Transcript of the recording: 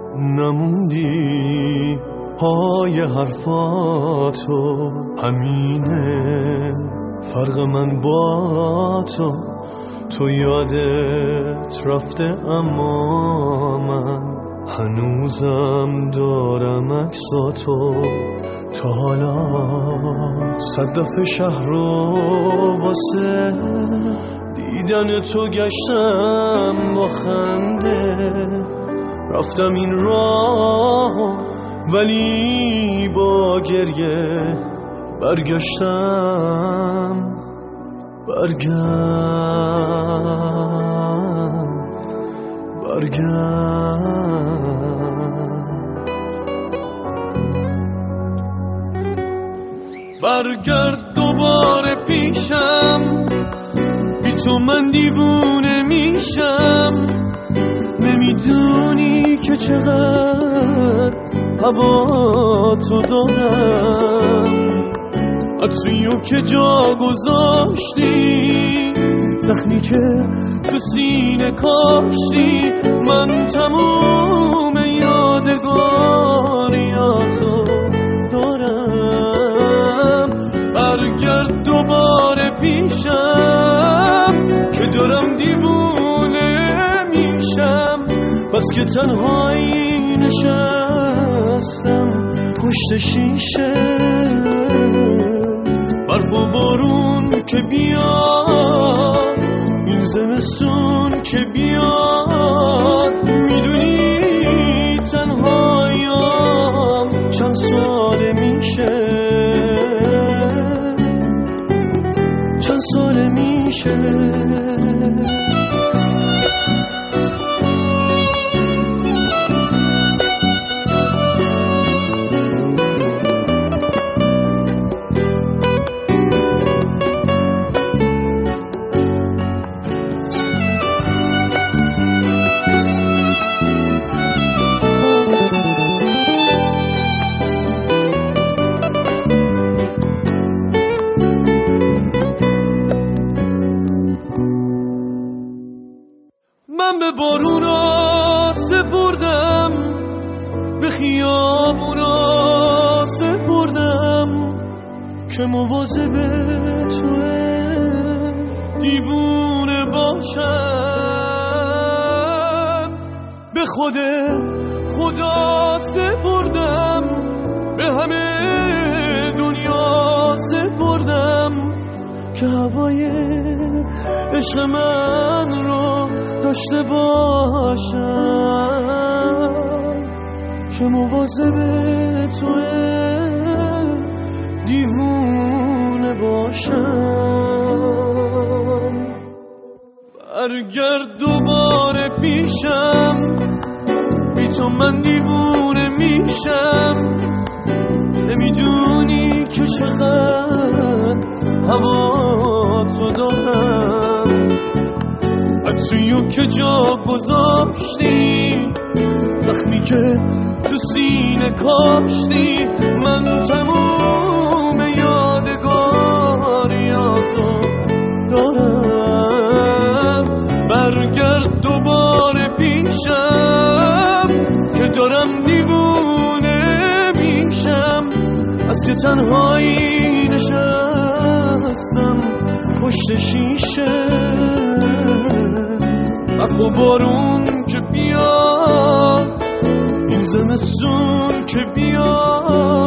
نموندی پای حرفاتو، همینه فرق من با تو یادت رفته اما من هنوزم دارم عکساتو. تا حالا 100 دفعه شهر رو واسه دیدن تو گشتم با خنده، رفتم این راه ولی با گریه برگشتم برگرد دوباره پیشم، بی تو من دیوونه میشم. نمیدونی که چقدر هوا تو دارم، عطریو که جا گذاشتی، زخمی که تو سینه کاشتی. من تموم یادگاریاتو دارم. برگرد دوباره پیشم که دارم دیوونه میشم. بس که تنهایی نشستم پشت شیشه، برف و بارون که بیاد، این زمستون که بیاد. میدونی تنهاییم چند ساله میشه، چند ساله میشه. من به بارونا سپردم، به خیابونا سپردم، که مواظب توه دیوونه باشم. به خود خدا سپردم، به همه دنیا سپردم، که هوای عشق من رو داشته باشم، که مواظب توه دیوونه باشم. برگرد دوباره پیشم، بی تو من دیوونه میشم. نمیدونی که چقدر هوا تو دارم، عطریو که جا گذاشتی، زخمی که تو سینه کاشتی. من تموم یادگاریاتو دارم. برگرد دوباره پیشم که دارم دیوونه میشم. از که تنهایی نشستم پشت شیشه، برف و بارون که بیاد، این زمستون که بیاد.